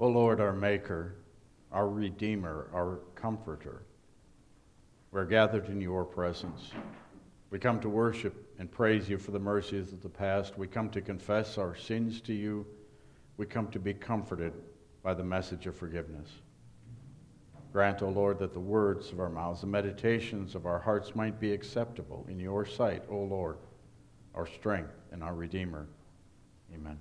O Lord, our Maker, our Redeemer, our Comforter, we're gathered in your presence. We come to worship and praise you for the mercies of the past. We come to confess our sins to you. We come to be comforted by the message of forgiveness. Grant, O Lord, that the words of our mouths, the meditations of our hearts might be acceptable in your sight, O Lord, our strength and our Redeemer. Amen.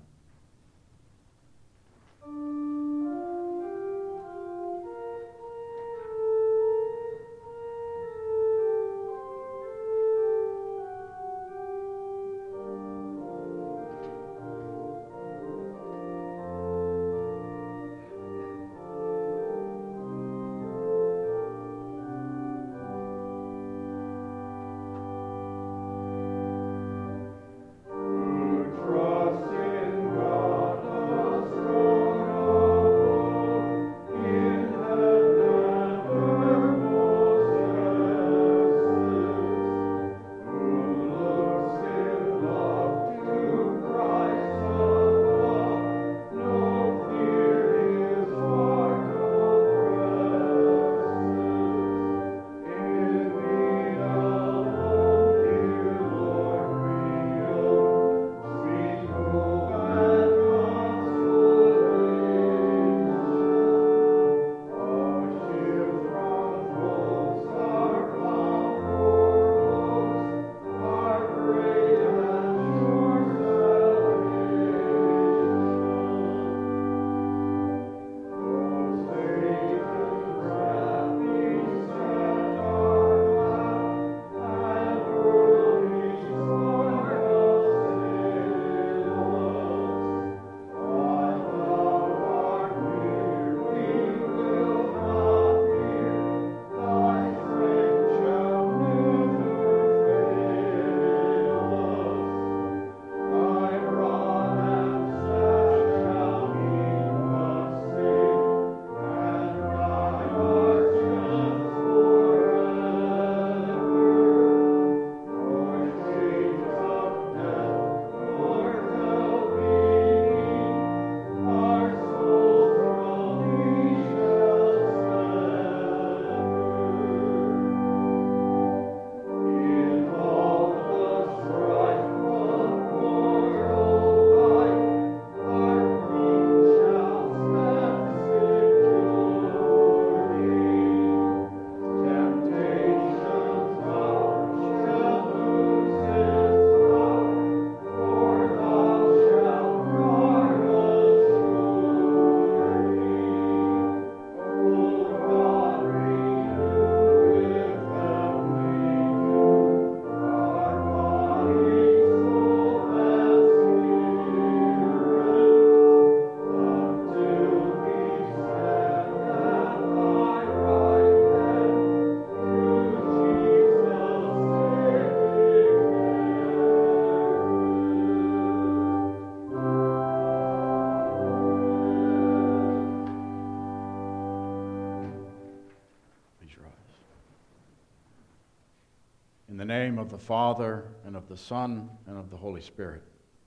In the name of the Father, and of the Son, and of the Holy Spirit.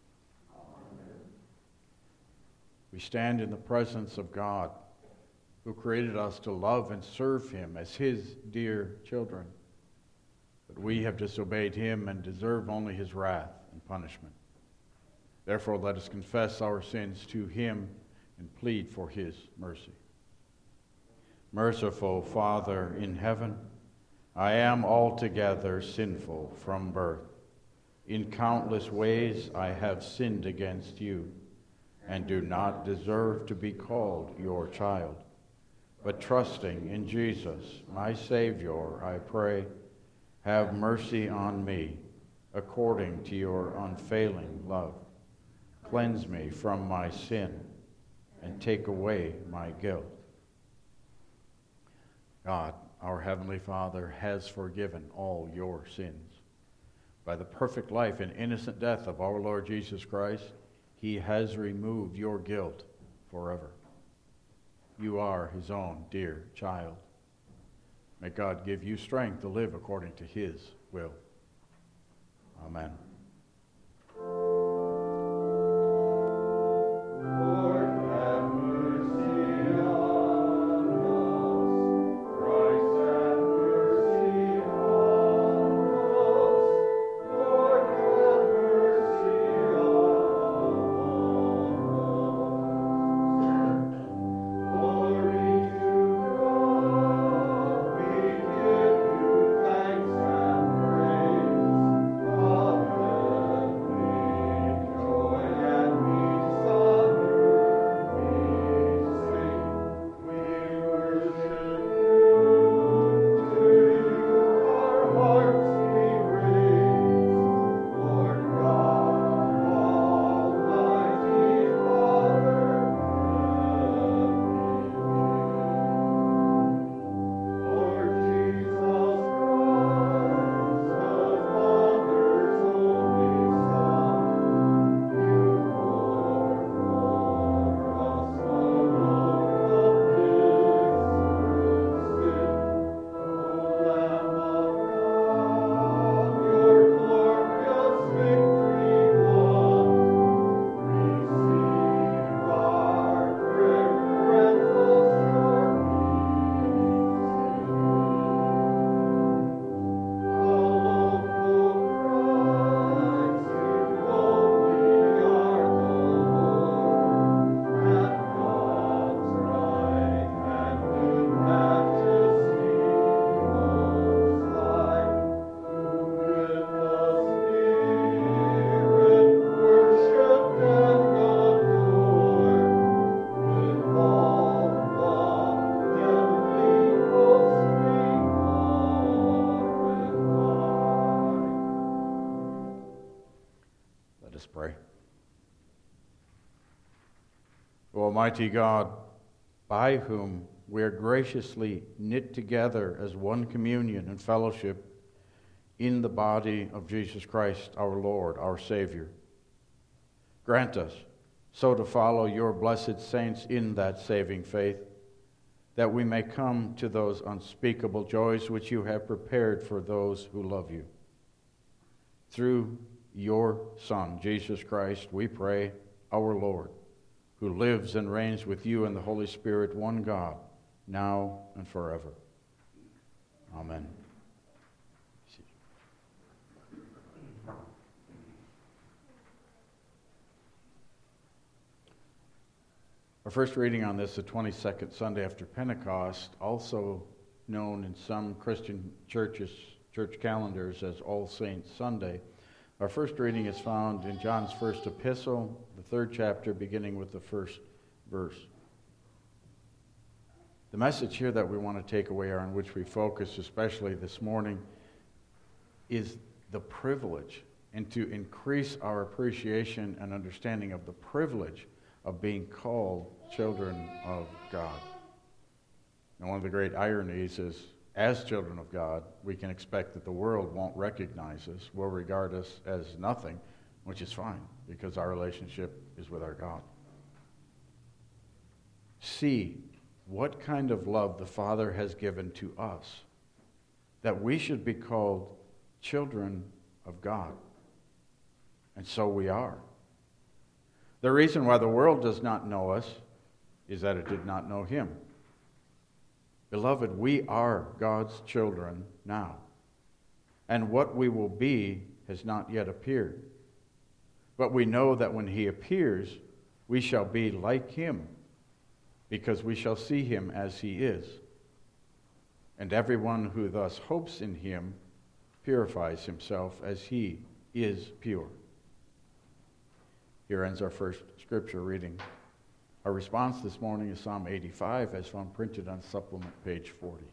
Amen. We stand in the presence of God, who created us to love and serve him as his dear children. But we have disobeyed him and deserve only his wrath and punishment. Therefore, let us confess our sins to him and plead for his mercy. Merciful Father in heaven, I am altogether sinful from birth. In countless ways I have sinned against you, and do not deserve to be called your child. But trusting in Jesus, my Savior, I pray, have mercy on me, according to your unfailing love. Cleanse me from my sin, and take away my guilt. God, our Heavenly Father, has forgiven all your sins. By the perfect life and innocent death of our Lord Jesus Christ, he has removed your guilt forever. You are his own dear child. May God give you strength to live according to his will. Amen. Lord, have mercy. O Almighty God, by whom we are graciously knit together as one communion and fellowship in the body of Jesus Christ, our Lord, our Savior, grant us so to follow your blessed saints in that saving faith, that we may come to those unspeakable joys which you have prepared for those who love you. Through your Son, Jesus Christ, we pray, our Lord, who lives and reigns with you and the Holy Spirit, one God, now and forever. Amen. Our first reading on this, the 22nd Sunday after Pentecost, also known in some Christian church calendars as All Saints Sunday. Our first reading is found in John's first epistle, the 3rd chapter, beginning with the 1st verse. The message here that we want to take away, or on which we focus especially this morning, is the privilege, and to increase our appreciation and understanding of the privilege of being called children of God. And one of the great ironies is, as children of God, we can expect that the world won't recognize us, will regard us as nothing, which is fine, because our relationship is with our God. See what kind of love the Father has given to us, that we should be called children of God. And so we are. The reason why the world does not know us is that it did not know him. Beloved, we are God's children now, and what we will be has not yet appeared. But we know that when he appears, we shall be like him, because we shall see him as he is. And everyone who thus hopes in him purifies himself as he is pure. Here ends our first scripture reading. Our response this morning is Psalm 85, as found printed on supplement page 40.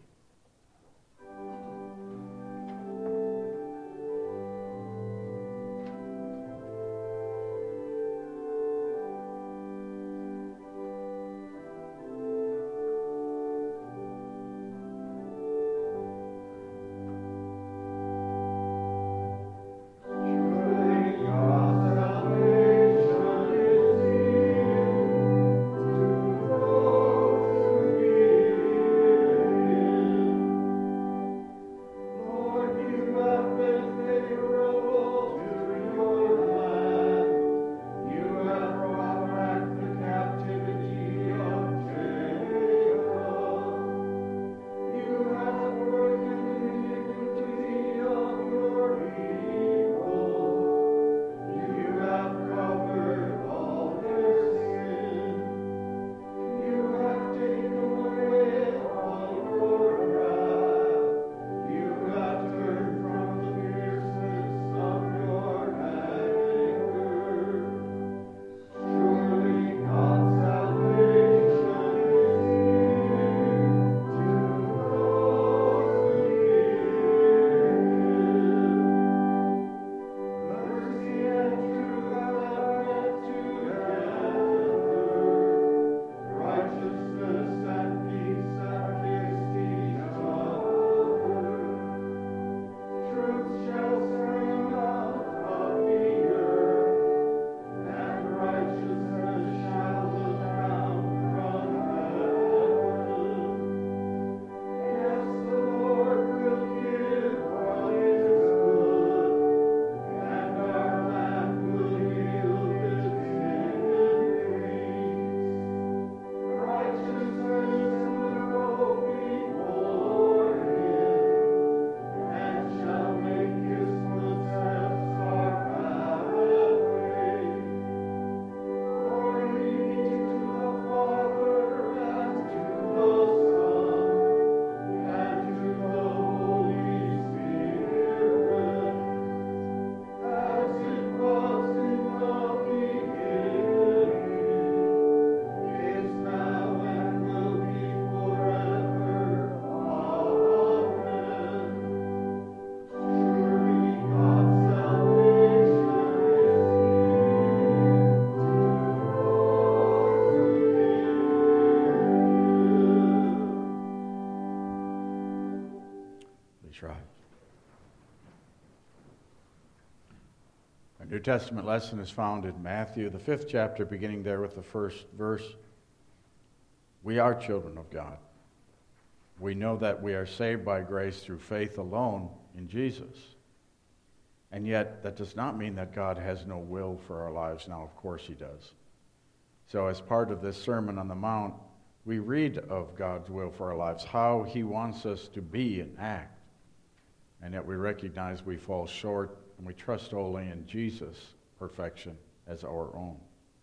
New Testament lesson is found in Matthew, the 5th chapter, beginning there with the first verse. We are children of God. We know that we are saved by grace through faith alone in Jesus. And yet, that does not mean that God has no will for our lives. Now, of course he does. So as part of this Sermon on the Mount, we read of God's will for our lives, how he wants us to be and act. And yet we recognize we fall short, and we trust only in Jesus' perfection as our own.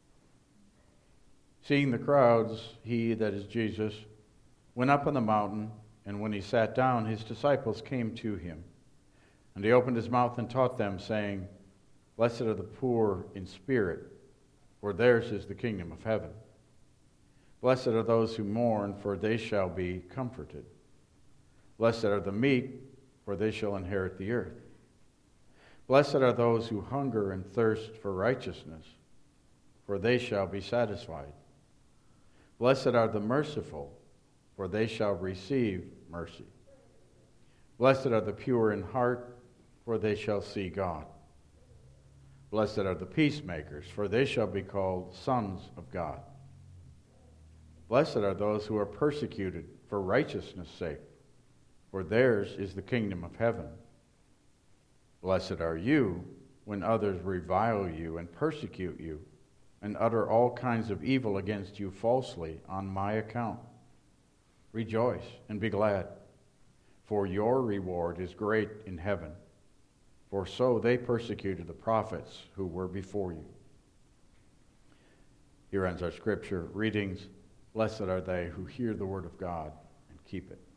Seeing the crowds, he, that is Jesus, went up on the mountain, and when he sat down, his disciples came to him. And he opened his mouth and taught them, saying, Blessed are the poor in spirit, for theirs is the kingdom of heaven. Blessed are those who mourn, for they shall be comforted. Blessed are the meek, for they shall inherit the earth. Blessed are those who hunger and thirst for righteousness, for they shall be satisfied. Blessed are the merciful, for they shall receive mercy. Blessed are the pure in heart, for they shall see God. Blessed are the peacemakers, for they shall be called sons of God. Blessed are those who are persecuted for righteousness' sake, for theirs is the kingdom of heaven. Blessed are you when others revile you and persecute you and utter all kinds of evil against you falsely on my account. Rejoice and be glad, for your reward is great in heaven. For so they persecuted the prophets who were before you. Here ends our scripture readings. Blessed are they who hear the word of God and keep it.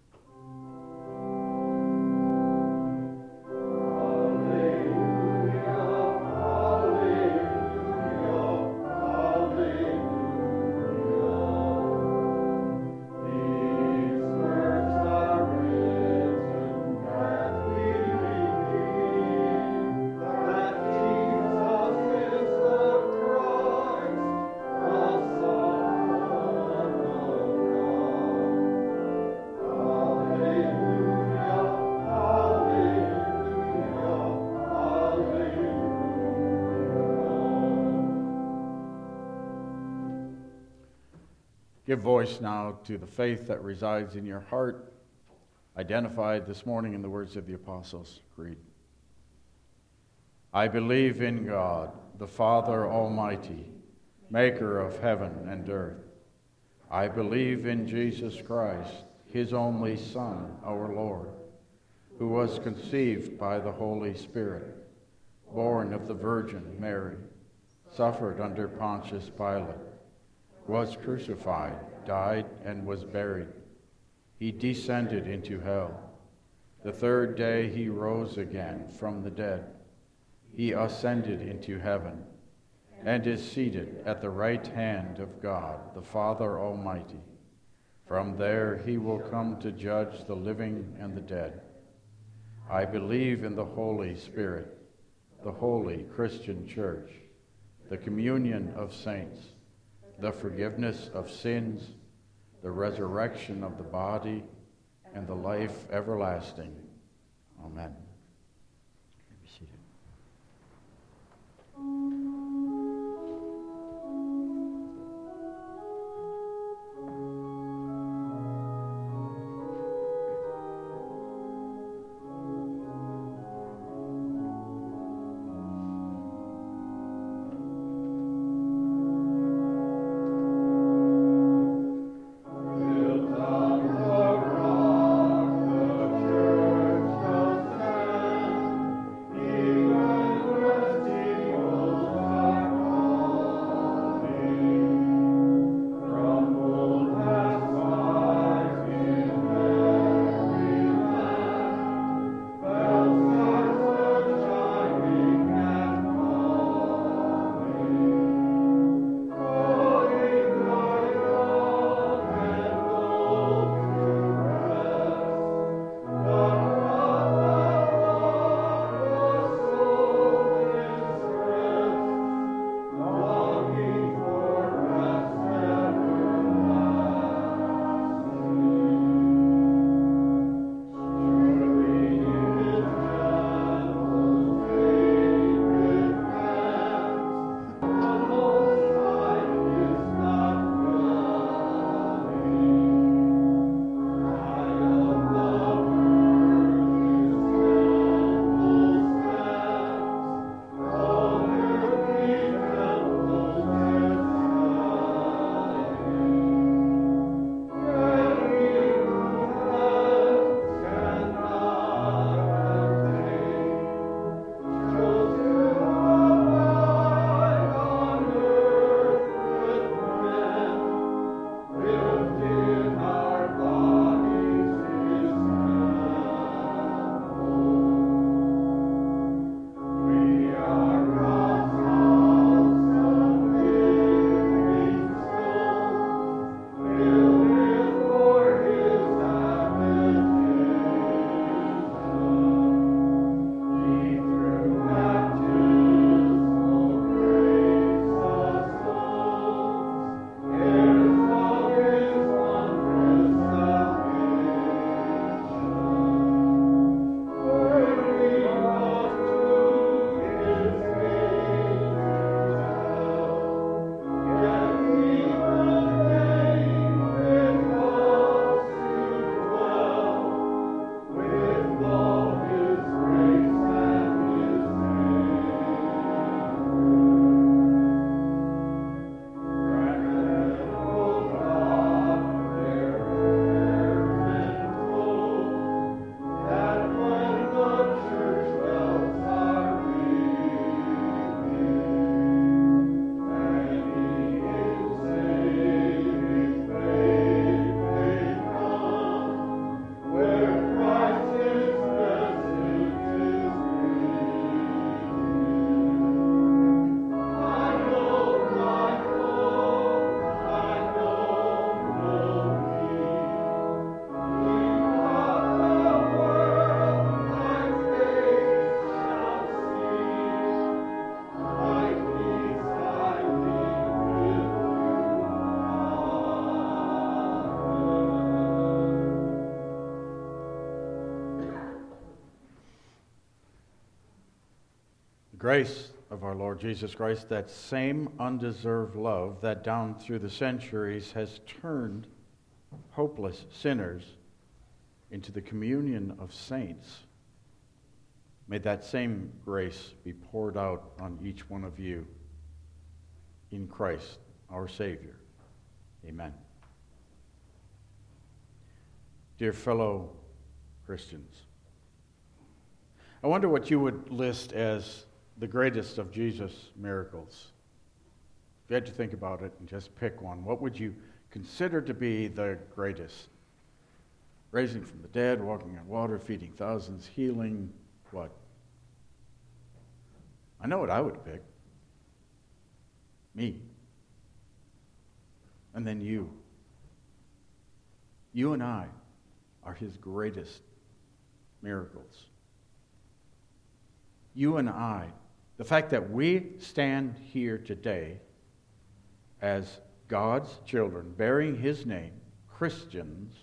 Give voice now to the faith that resides in your heart, identified this morning in the words of the Apostles' Creed. I believe in God, the Father Almighty, maker of heaven and earth. I believe in Jesus Christ, his only Son, our Lord, who was conceived by the Holy Spirit, born of the Virgin Mary, suffered under Pontius Pilate, was crucified, died, and was buried. He descended into hell. The third day he rose again from the dead. He ascended into heaven and is seated at the right hand of God, the Father Almighty. From there he will come to judge the living and the dead. I believe in the Holy Spirit, the holy Christian Church, the communion of saints, the forgiveness of sins, the resurrection of the body, and the life everlasting. Amen. Be seated. grace of our Lord Jesus Christ, that same undeserved love that down through the centuries has turned hopeless sinners into the communion of saints, may that same grace be poured out on each one of you in Christ, our Savior. Amen. Dear fellow Christians, I wonder what you would list as the greatest of Jesus' miracles. If you had to think about it and just pick one, what would you consider to be the greatest? Raising from the dead, walking on water, feeding thousands, healing, what? I know what I would pick. Me. And then you. You and I are his greatest miracles. You and I, the fact that we stand here today as God's children, bearing his name, Christians,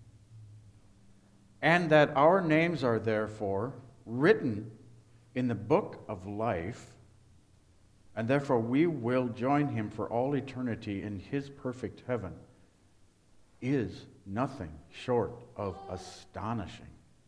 and that our names are therefore written in the book of life, and therefore we will join him for all eternity in his perfect heaven, is nothing short of astonishing.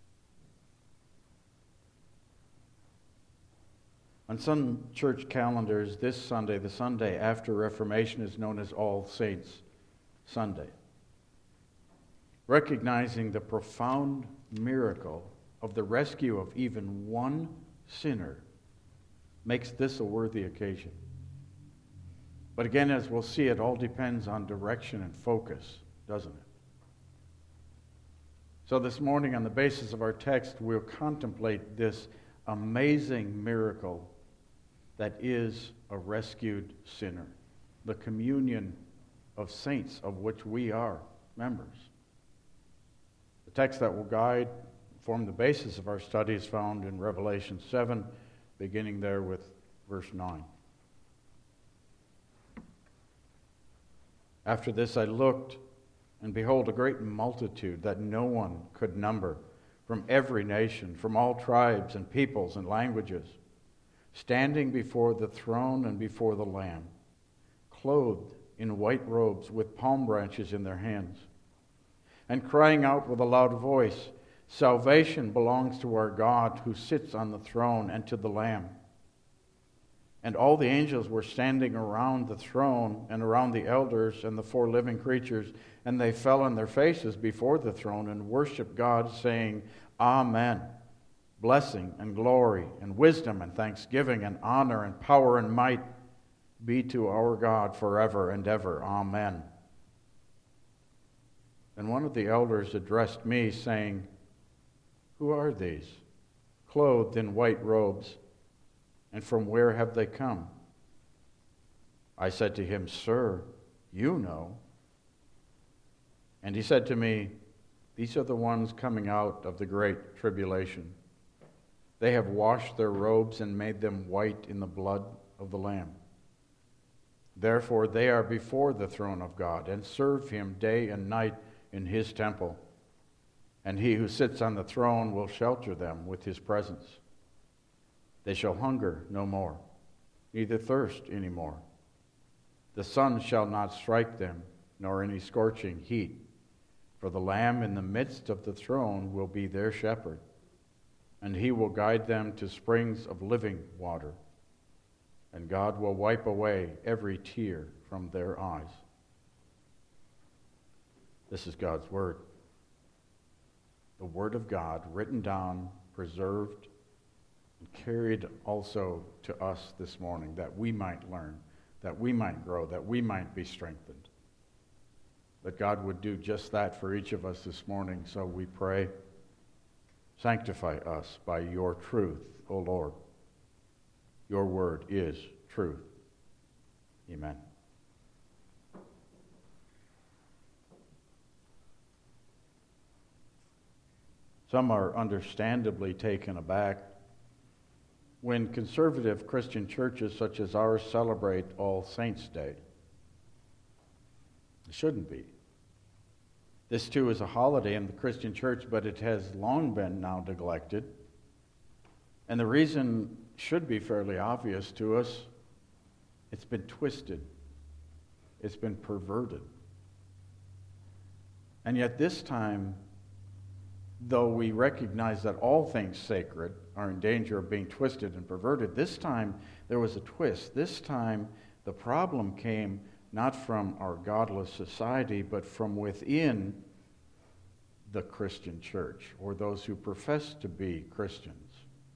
On some church calendars, this Sunday, the Sunday after Reformation, is known as All Saints Sunday, recognizing the profound miracle of the rescue of even one sinner makes this a worthy occasion. But again, as we'll see, it all depends on direction and focus, doesn't it? So this morning, on the basis of our text, we'll contemplate this amazing miracle that is a rescued sinner, the communion of saints of which we are members. The text that will form the basis of our study is found in Revelation 7, beginning there with verse 9. After this I looked, and behold, a great multitude that no one could number, from every nation, from all tribes and peoples and languages, standing before the throne and before the Lamb, clothed in white robes with palm branches in their hands, and crying out with a loud voice, "Salvation belongs to our God who sits on the throne and to the Lamb." And all the angels were standing around the throne and around the elders and the four living creatures, and they fell on their faces before the throne and worshiped God, saying, "Amen. Blessing and glory and wisdom and thanksgiving and honor and power and might be to our God forever and ever. Amen." And one of the elders addressed me, saying, "Who are these, clothed in white robes, and from where have they come?" I said to him, "Sir, you know." And he said to me, "These are the ones coming out of the great tribulation. They have washed their robes and made them white in the blood of the Lamb. Therefore they are before the throne of God and serve him day and night in his temple. And he who sits on the throne will shelter them with his presence. They shall hunger no more, neither thirst any more. The sun shall not strike them, nor any scorching heat. For the Lamb in the midst of the throne will be their shepherd, and he will guide them to springs of living water. And God will wipe away every tear from their eyes." This is God's word. The word of God written down, preserved, and carried also to us this morning, that we might learn, that we might grow, that we might be strengthened. That God would do just that for each of us this morning, so we pray. Sanctify us by your truth, O Lord. Your word is truth. Amen. Some are understandably taken aback when conservative Christian churches such as ours celebrate All Saints' Day. It shouldn't be. This too is a holiday in the Christian church, but it has long been now neglected. And the reason should be fairly obvious to us. It's been twisted. It's been perverted. And yet this time, though we recognize that all things sacred are in danger of being twisted and perverted, this time there was a twist. This time the problem came not from our godless society, but from within the Christian church, or those who profess to be Christians.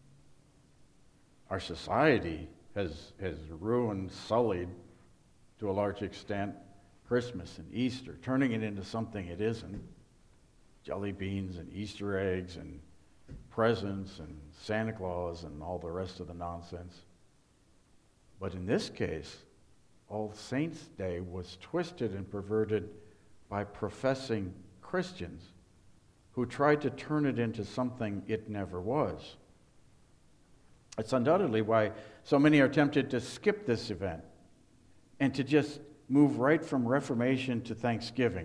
Our society has ruined, sullied, to a large extent, Christmas and Easter, turning it into something it isn't. Jelly beans and Easter eggs and presents and Santa Claus and all the rest of the nonsense. But in this case, All Saints' Day was twisted and perverted by professing Christians who tried to turn it into something it never was. It's undoubtedly why so many are tempted to skip this event and to just move right from Reformation to Thanksgiving.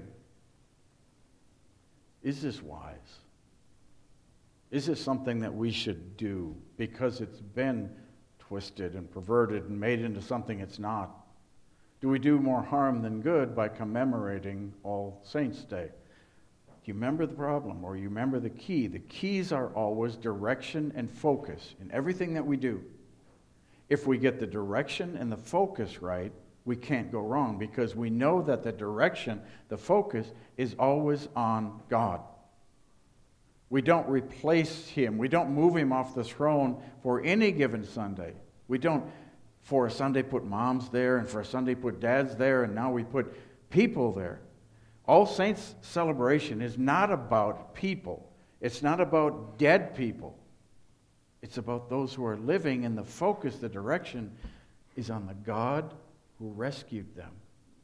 Is this wise? Is this something that we should do because it's been twisted and perverted and made into something it's not? Do we do more harm than good by commemorating All Saints' Day? Do you remember the problem, or you remember the key? The keys are always direction and focus in everything that we do. If we get the direction and the focus right, we can't go wrong, because we know that the direction, the focus, is always on God. We don't replace Him. We don't move Him off the throne for any given Sunday. We don't, for a Sunday, put moms there, and for a Sunday, put dads there, and now we put people there. All Saints celebration is not about people. It's not about dead people. It's about those who are living, and the focus, the direction, is on the God who rescued them.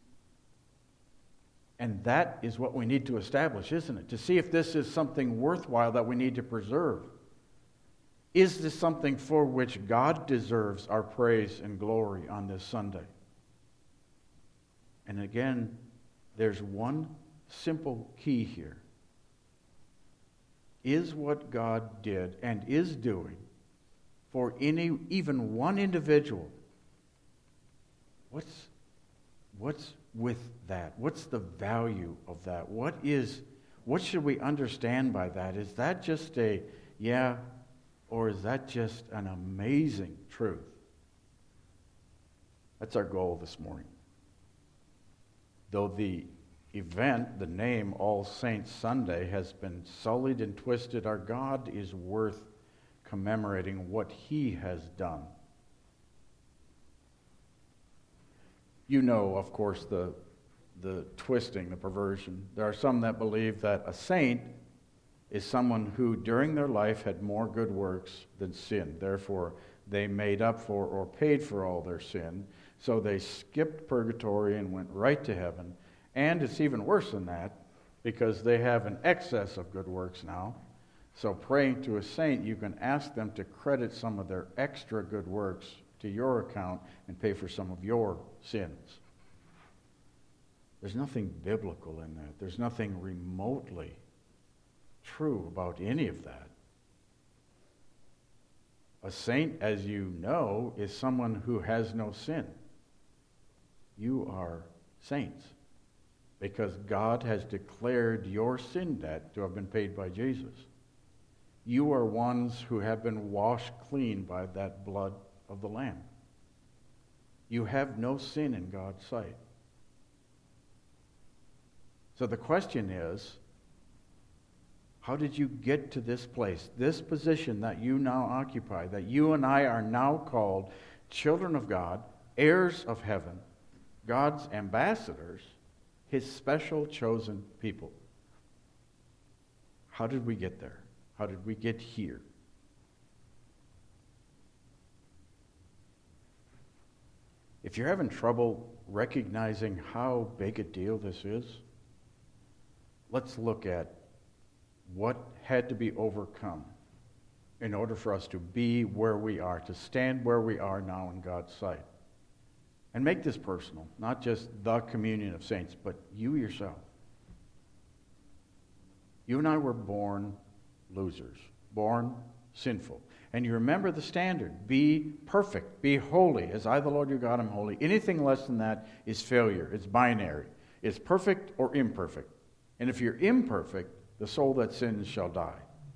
And that is what we need to establish, isn't it? To see if this is something worthwhile that we need to preserve. Is this something for which God deserves our praise and glory on this Sunday? And again, there's one simple key here. Is what God did and is doing for even one individual, what's with that? What's the value of that? What should we understand by that? Is that just a yeah, or is that just an amazing truth? That's our goal this morning. Though the event, the name All Saints Sunday, has been sullied and twisted, our God is worth commemorating what He has done. You know, of course, the twisting, the perversion. There are some that believe that a saint is someone who during their life had more good works than sin. Therefore, they made up for or paid for all their sin. So they skipped purgatory and went right to heaven. And it's even worse than that, because they have an excess of good works now. So praying to a saint, you can ask them to credit some of their extra good works to your account and pay for some of your sins. There's nothing biblical in that. There's nothing remotely true about any of that. A saint, as you know, is someone who has no sin. You are saints because God has declared your sin debt to have been paid by Jesus. You are ones who have been washed clean by that blood of the Lamb. You have no sin in God's sight. So the question is, how did you get to this place, this position that you now occupy, that you and I are now called children of God, heirs of heaven, God's ambassadors, His special chosen people? How did we get there? How did we get here? If you're having trouble recognizing how big a deal this is, let's look at what had to be overcome in order for us to be where we are, to stand where we are now in God's sight. And make this personal, not just the communion of saints, but you yourself. You and I were born losers, born sinful. And you remember the standard. Be perfect. Be holy. As I, the Lord your God, am holy. Anything less than that is failure. It's binary. It's perfect or imperfect. And if you're imperfect, the soul that sins shall die.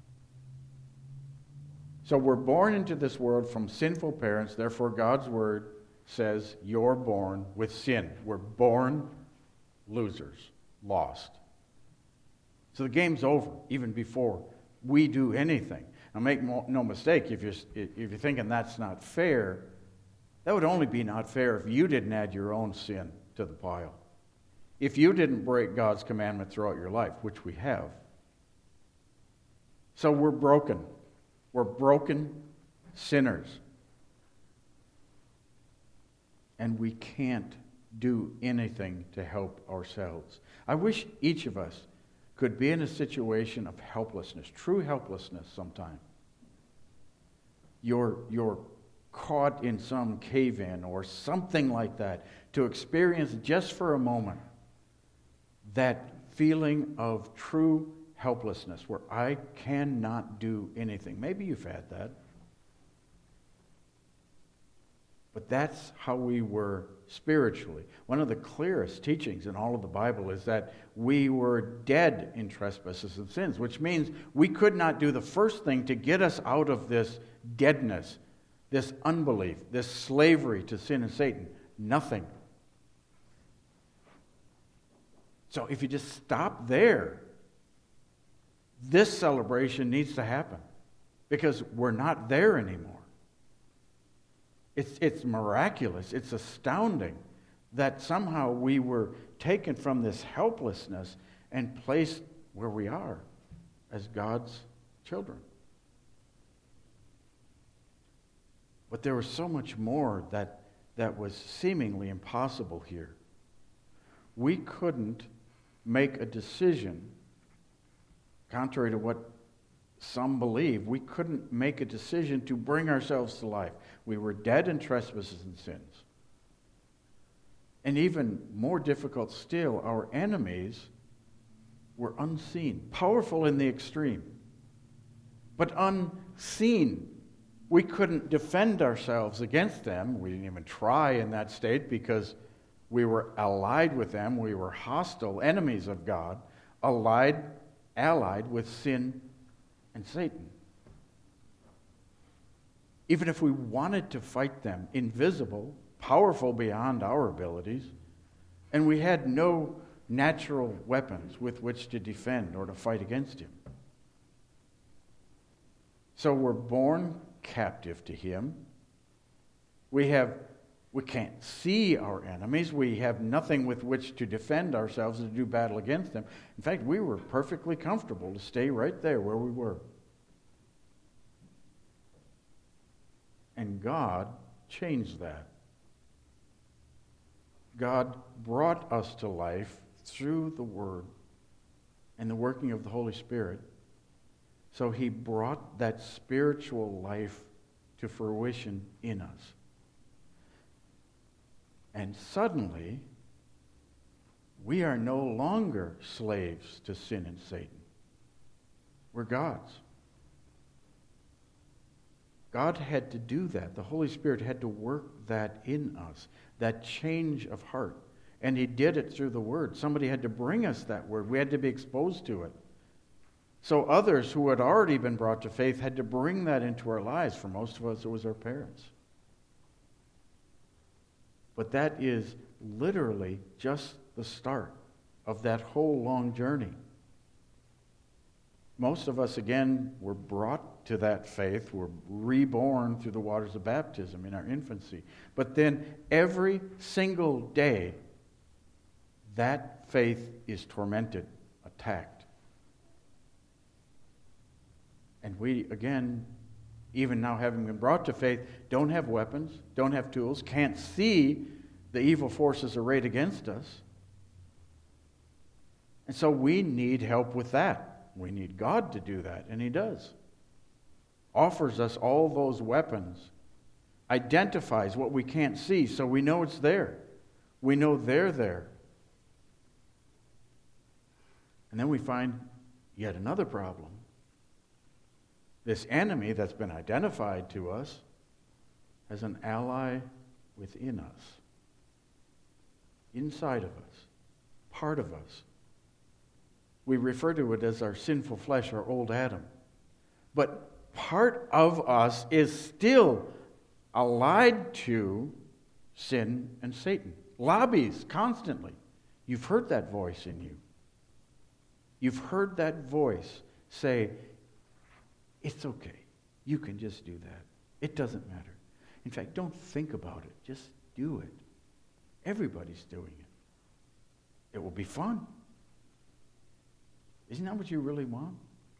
So we're born into this world from sinful parents. Therefore, God's word says you're born with sin. We're born losers, lost. So the game's over even before we do anything. Now make no mistake, if you're thinking that's not fair, that would only be not fair if you didn't add your own sin to the pile. If you didn't break God's commandment throughout your life, which we have. So we're broken. We're broken sinners. And we can't do anything to help ourselves. I wish each of us could be in a situation of helplessness, true helplessness sometime. You're caught in some cave-in or something like that, to experience just for a moment that feeling of true helplessness where I cannot do anything. Maybe you've had that. But that's how we were spiritually. One of the clearest teachings in all of the Bible is that we were dead in trespasses and sins, which means we could not do the first thing to get us out of this deadness, this unbelief, this slavery to sin and Satan. Nothing. So if you just stop there, this celebration needs to happen because we're not there anymore. It's miraculous. It's astounding that somehow we were taken from this helplessness and placed where we are as God's children. But there was so much more that was seemingly impossible here. We couldn't make a decision, contrary to what some believe, we couldn't make a decision to bring ourselves to life. We were dead in trespasses and sins. And even more difficult still, our enemies were unseen, powerful in the extreme, but unseen. We couldn't defend ourselves against them. We didn't even try in that state because we were allied with them. We were hostile enemies of God, allied with sin and Satan. Even if we wanted to fight them, invisible, powerful beyond our abilities, and we had no natural weapons with which to defend or to fight against him. So we're born captive to him. We can't see our enemies. We have nothing with which to defend ourselves and to do battle against them. In fact, we were perfectly comfortable to stay right there where we were. And God changed that. God brought us to life through the Word and the working of the Holy Spirit. So he brought that spiritual life to fruition in us. And suddenly, we are no longer slaves to sin and Satan. We're God's. God had to do that. The Holy Spirit had to work that in us, that change of heart. And he did it through the Word. Somebody had to bring us that Word. We had to be exposed to it. So others who had already been brought to faith had to bring that into our lives. For most of us, it was our parents. But that is literally just the start of that whole long journey. Most of us, again, were brought to that faith, were reborn through the waters of baptism in our infancy. But then every single day, that faith is tormented, attacked. And we, again, even now having been brought to faith, don't have weapons, don't have tools, can't see the evil forces arrayed against us. And so we need help with that. We need God to do that, and he does. Offers us all those weapons, identifies what we can't see, so we know it's there. We know they're there. And then we find yet another problem. This enemy that's been identified to us as an ally within us, inside of us, part of us. We refer to it as our sinful flesh, our old Adam. But part of us is still allied to sin and Satan. Lobbies constantly. You've heard that voice in you. You've heard that voice say, it's okay. You can just do that. It doesn't matter. In fact, don't think about it. Just do it. Everybody's doing it. It will be fun. Isn't that what you really want?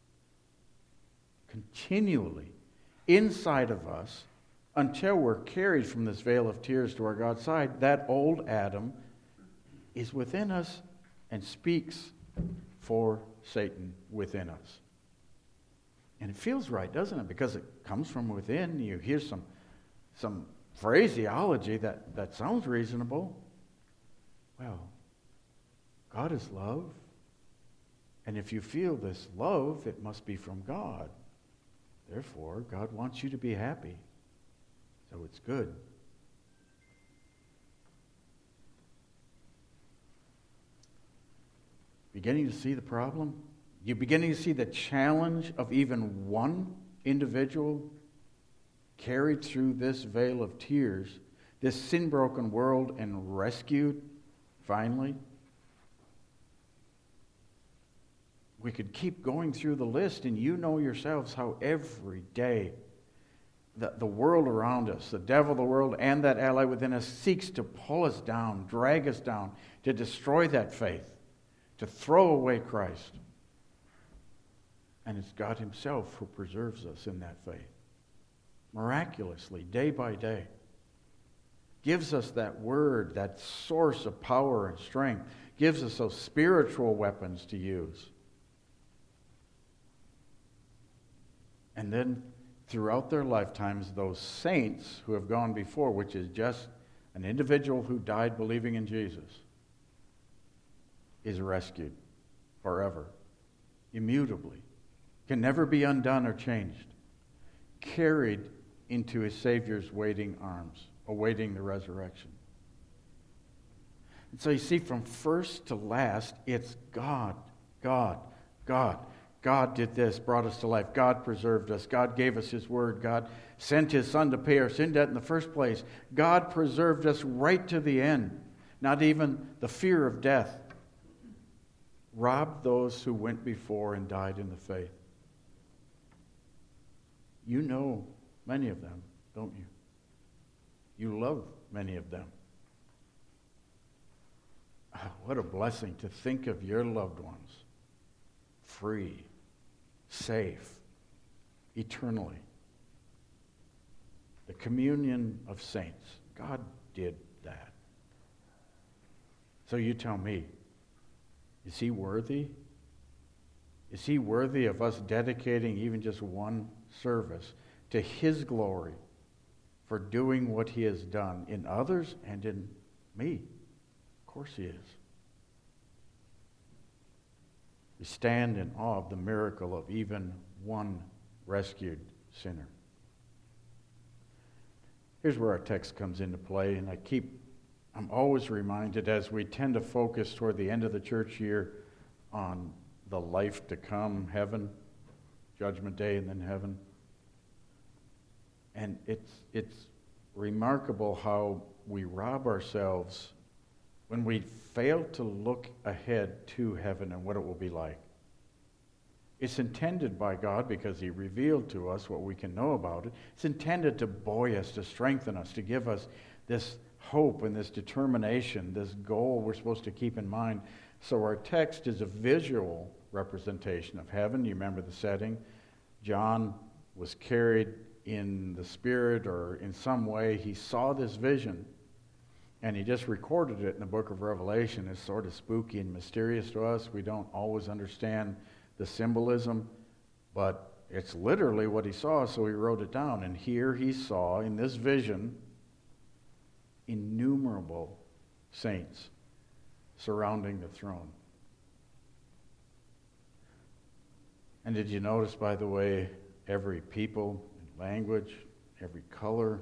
Continually, inside of us, until we're carried from this veil of tears to our God's side, that old Adam is within us and speaks for Satan within us. And it feels right, doesn't it? Because it comes from within. You hear some phraseology that sounds reasonable. Well, God is love. And if you feel this love, it must be from God. Therefore, God wants you to be happy. So it's good. Beginning to see the problem? You're beginning to see the challenge of even one individual carried through this veil of tears, this sin-broken world, and rescued, finally? We could keep going through the list, and you know yourselves how every day the world around us, the devil, the world, and that ally within us seeks to pull us down, drag us down, to destroy that faith, to throw away Christ. And it's God himself who preserves us in that faith. Miraculously, day by day. Gives us that word, that source of power and strength. Gives us those spiritual weapons to use. And then throughout their lifetimes, those saints who have gone before, which is just an individual who died believing in Jesus, is rescued forever, immutably, can never be undone or changed, carried into his Savior's waiting arms, awaiting the resurrection. And so you see, from first to last, it's God, God, God. God did this, brought us to life. God preserved us. God gave us his word. God sent his son to pay our sin debt in the first place. God preserved us right to the end. Not even the fear of death robbed those who went before and died in the faith. You know many of them, don't you? You love many of them. What a blessing to think of your loved ones free, safe, eternally. The communion of saints. God did that. So you tell me, is he worthy? Is he worthy of us dedicating even just one service to his glory for doing what he has done in others and in me? Of course he is. We stand in awe of the miracle of even one rescued sinner. Here's where our text comes into play, and I'm always reminded as we tend to focus toward the end of the church year on the life to come, heaven, judgment day, and then heaven. And it's remarkable how we rob ourselves when we fail to look ahead to heaven and what it will be like. It's intended by God because he revealed to us what we can know about it. It's intended to buoy us, to strengthen us, to give us this hope and this determination, this goal we're supposed to keep in mind. So our text is a visual representation of heaven. You remember the setting. John was carried in the Spirit, or in some way he saw this vision. And he just recorded it in the book of Revelation. It's sort of spooky and mysterious to us. We don't always understand the symbolism, but it's literally what he saw, so he wrote it down. And here he saw, in this vision, innumerable saints surrounding the throne. And did you notice, by the way, every people, language, every color.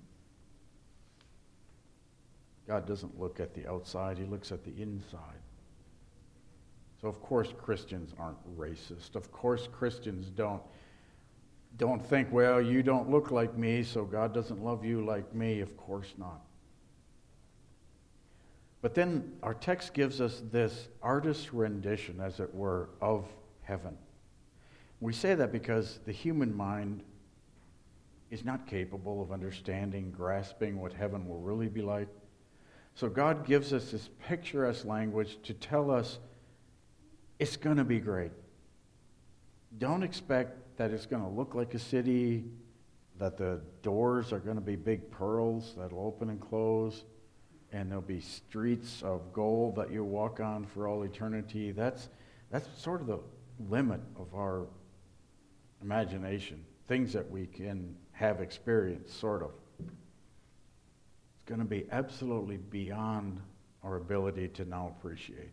God doesn't look at the outside, he looks at the inside. So of course Christians aren't racist. Of course Christians don't think, well, you don't look like me, so God doesn't love you like me. Of course not. But then our text gives us this artist's rendition, as it were, of heaven. We say that because the human mind is not capable of understanding, grasping what heaven will really be like. So God gives us this picturesque language to tell us it's going to be great. Don't expect that it's going to look like a city, that the doors are going to be big pearls that'll open and close, and there'll be streets of gold that you walk on for all eternity. That's sort of the limit of our imagination, things that we can have experienced, sort of. It's going to be absolutely beyond our ability to now appreciate.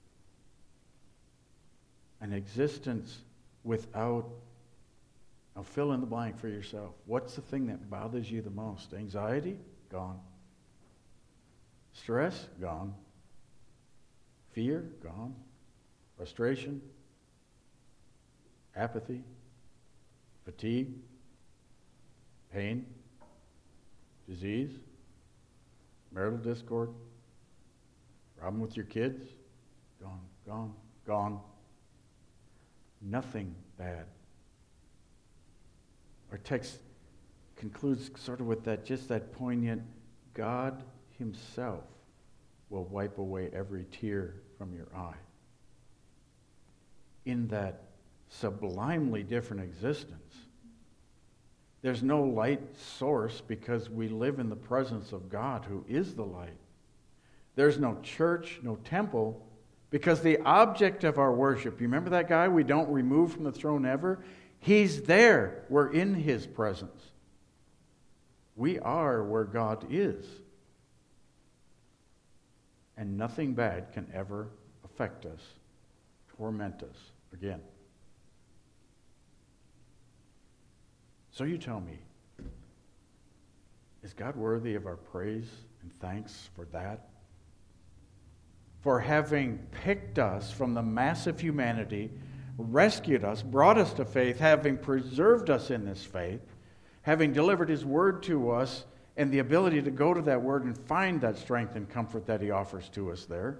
An existence without, now fill in the blank for yourself. What's the thing that bothers you the most? Anxiety? Gone. Stress? Gone. Fear? Gone. Frustration? Apathy? Fatigue? Pain? Disease? Marital discord? Problem with your kids? Gone, gone, gone. Nothing bad. Our text concludes sort of with that, just that poignant, God himself will wipe away every tear from your eye. In that sublimely different existence, there's no light source because we live in the presence of God who is the light. There's no church, no temple, because the object of our worship, you remember that guy we don't remove from the throne ever? He's there. We're in his presence. We are where God is. And nothing bad can ever affect us, torment us again. So you tell me, is God worthy of our praise and thanks for that? For having picked us from the mass of humanity, rescued us, brought us to faith, having preserved us in this faith, having delivered his word to us, and the ability to go to that word and find that strength and comfort that he offers to us there,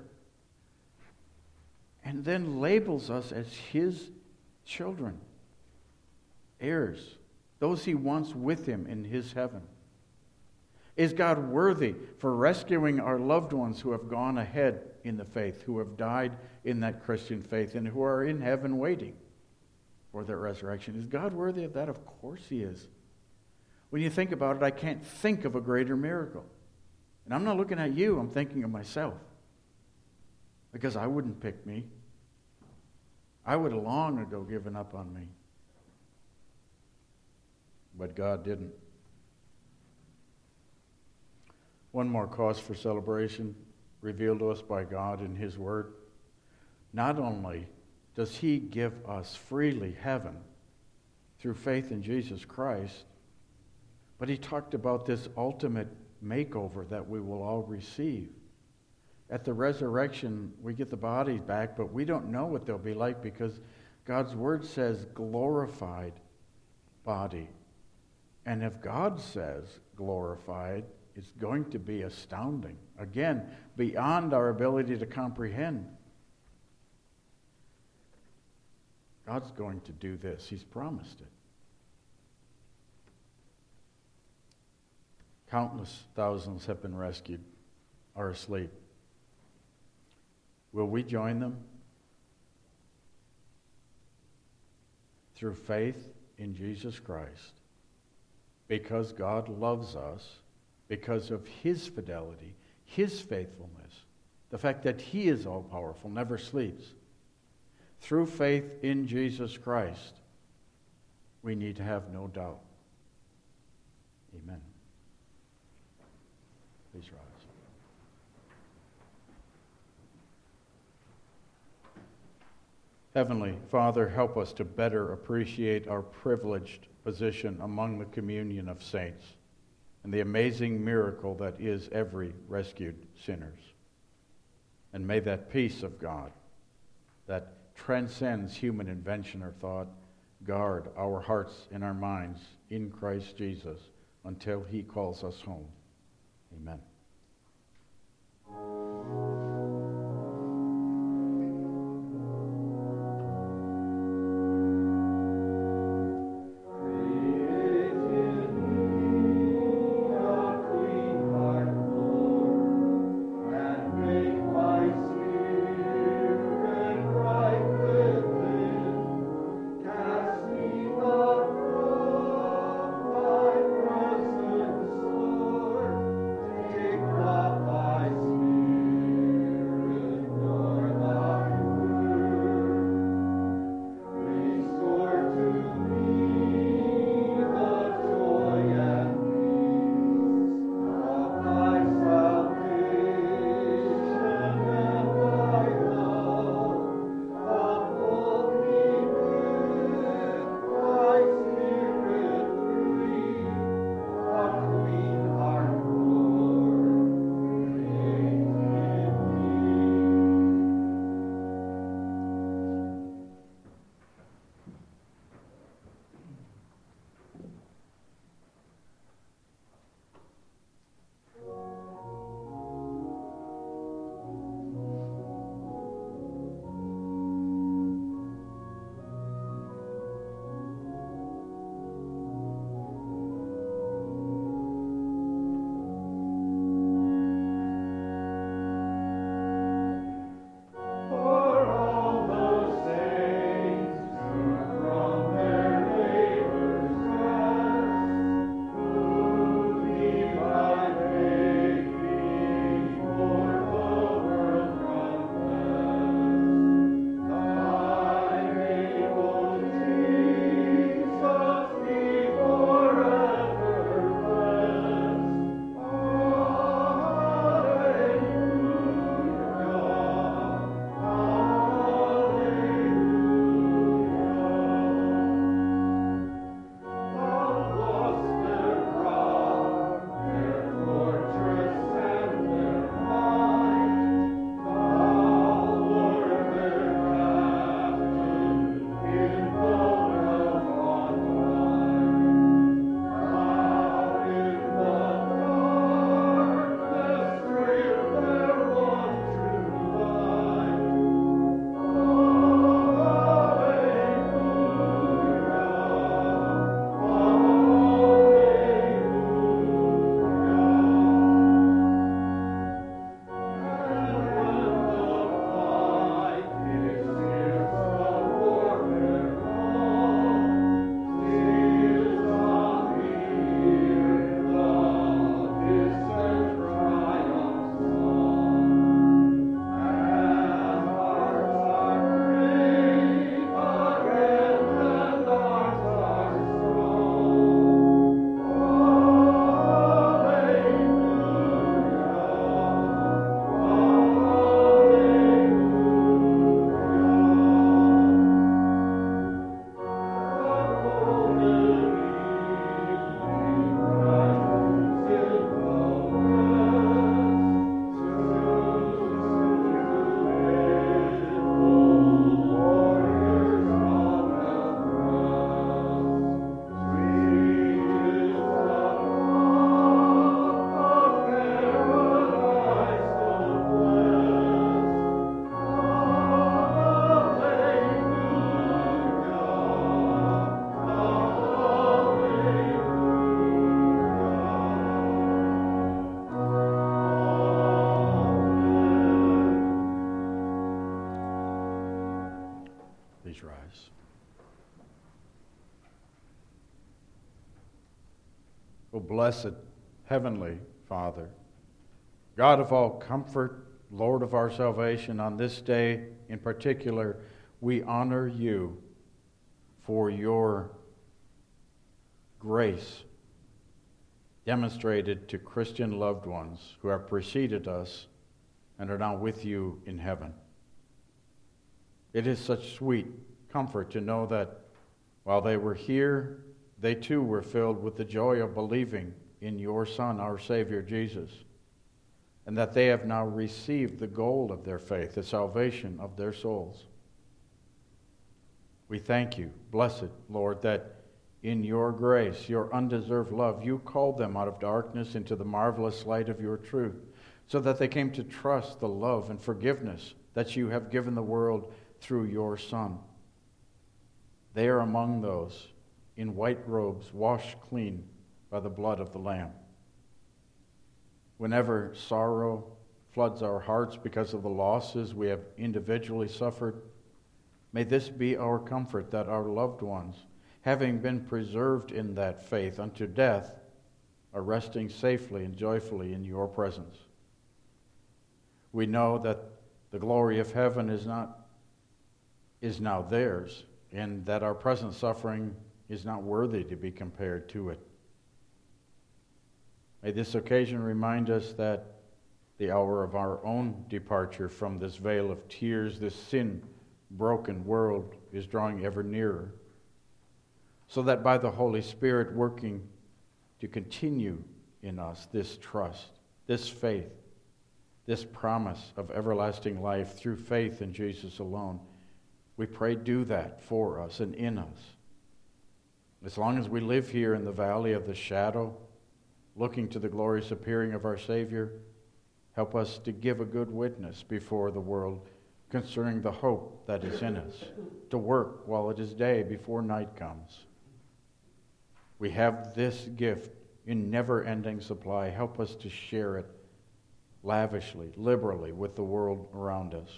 and then labels us as his children, heirs, those he wants with him in his heaven. Is God worthy for rescuing our loved ones who have gone ahead in the faith, who have died in that Christian faith, and who are in heaven waiting for their resurrection? Is God worthy of that? Of course he is. When you think about it, I can't think of a greater miracle. And I'm not looking at you, I'm thinking of myself. Because I wouldn't pick me. I would have long ago given up on me. But God didn't. One more cause for celebration revealed to us by God in his word. Not only does he give us freely heaven through faith in Jesus Christ, but he talked about this ultimate makeover that we will all receive. At the resurrection, we get the bodies back, but we don't know what they'll be like because God's word says glorified body. And if God says glorified, it's going to be astounding. Again, beyond our ability to comprehend. God's going to do this. He's promised it. Countless thousands have been rescued, are asleep. Will we join them? Through faith in Jesus Christ. Because God loves us, because of his fidelity, his faithfulness, the fact that he is all-powerful, never sleeps. Through faith in Jesus Christ, we need to have no doubt. Amen. Please rise. Heavenly Father, help us to better appreciate our privileged position among the communion of saints and the amazing miracle that is every rescued sinners. And may that peace of God that transcends human invention or thought guard our hearts and our minds in Christ Jesus until he calls us home. Amen. Please rise. O blessed Heavenly Father, God of all comfort, Lord of our salvation, on this day in particular, we honor you for your grace demonstrated to Christian loved ones who have preceded us and are now with you in heaven. It is such sweet comfort to know that while they were here, they too were filled with the joy of believing in your Son, our Savior Jesus, and that they have now received the goal of their faith, the salvation of their souls. We thank you, blessed Lord, that in your grace, your undeserved love, you called them out of darkness into the marvelous light of your truth, so that they came to trust the love and forgiveness that you have given the world through your Son. They are among those in white robes, washed clean by the blood of the Lamb. Whenever sorrow floods our hearts because of the losses we have individually suffered, may this be our comfort that our loved ones, having been preserved in that faith unto death, are resting safely and joyfully in your presence. We know that the glory of heaven is now theirs, and that our present suffering is not worthy to be compared to it. May this occasion remind us that the hour of our own departure from this vale of tears, this sin-broken world, is drawing ever nearer, so that by the Holy Spirit working to continue in us this trust, this faith, this promise of everlasting life through faith in Jesus alone, we pray do that for us and in us. As long as we live here in the valley of the shadow, looking to the glorious appearing of our Savior, help us to give a good witness before the world concerning the hope that is in us, to work while it is day before night comes. We have this gift in never-ending supply. Help us to share it lavishly, liberally with the world around us.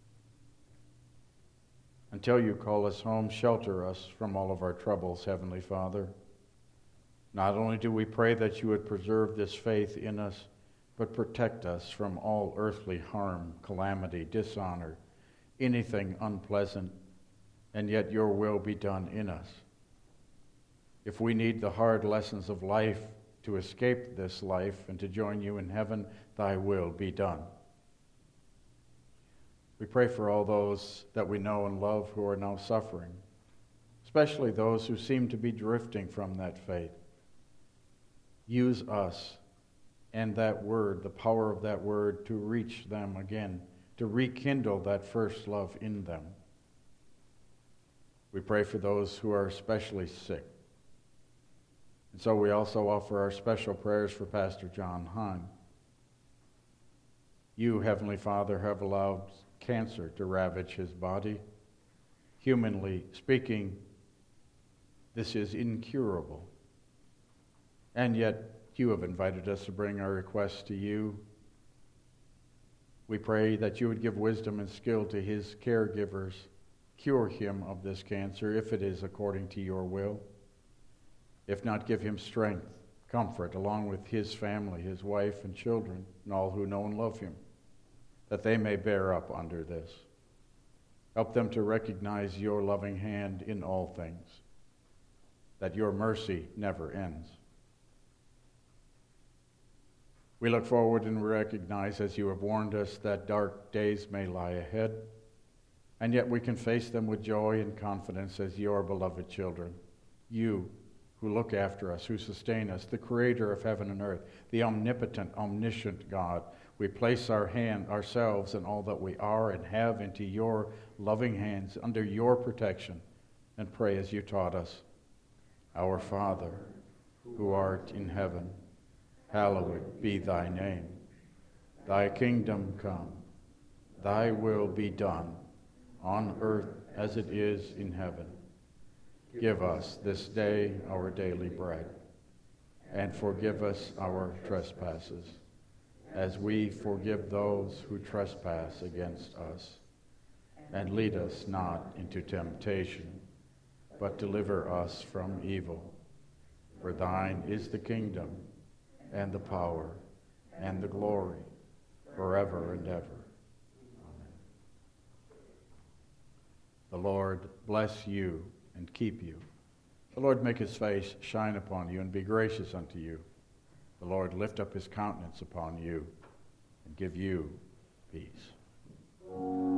Until you call us home, shelter us from all of our troubles, Heavenly Father. Not only do we pray that you would preserve this faith in us, but protect us from all earthly harm, calamity, dishonor, anything unpleasant, and yet your will be done in us. If we need the hard lessons of life to escape this life and to join you in heaven, thy will be done. We pray for all those that we know and love who are now suffering, especially those who seem to be drifting from that faith. Use us and that word, the power of that word, to reach them again, to rekindle that first love in them. We pray for those who are especially sick. And so we also offer our special prayers for Pastor John Hahn. You, Heavenly Father, have allowed cancer to ravage his body. Humanly speaking, this is incurable. And yet, you have invited us to bring our requests to you. We pray that you would give wisdom and skill to his caregivers, cure him of this cancer if it is according to your will. If not, give him strength, comfort, along with his family, his wife and children, and all who know and love him, that they may bear up under this. Help them to recognize your loving hand in all things, that your mercy never ends. We look forward and recognize, as you have warned us, that dark days may lie ahead, and yet we can face them with joy and confidence as your beloved children. You, who look after us, who sustain us, the creator of heaven and earth, the omnipotent, omniscient God. We place ourselves and all that we are and have into your loving hands, under your protection, and pray as you taught us. Our Father, who art in heaven, hallowed be thy name. Thy kingdom come, thy will be done, on earth as it is in heaven. Give us this day our daily bread, and forgive us our trespasses, as we forgive those who trespass against us. And lead us not into temptation, but deliver us from evil. For thine is the kingdom, and the power, and the glory, forever and ever. Amen. The Lord bless you and keep you. The Lord make his face shine upon you and be gracious unto you. The Lord lift up his countenance upon you and give you peace.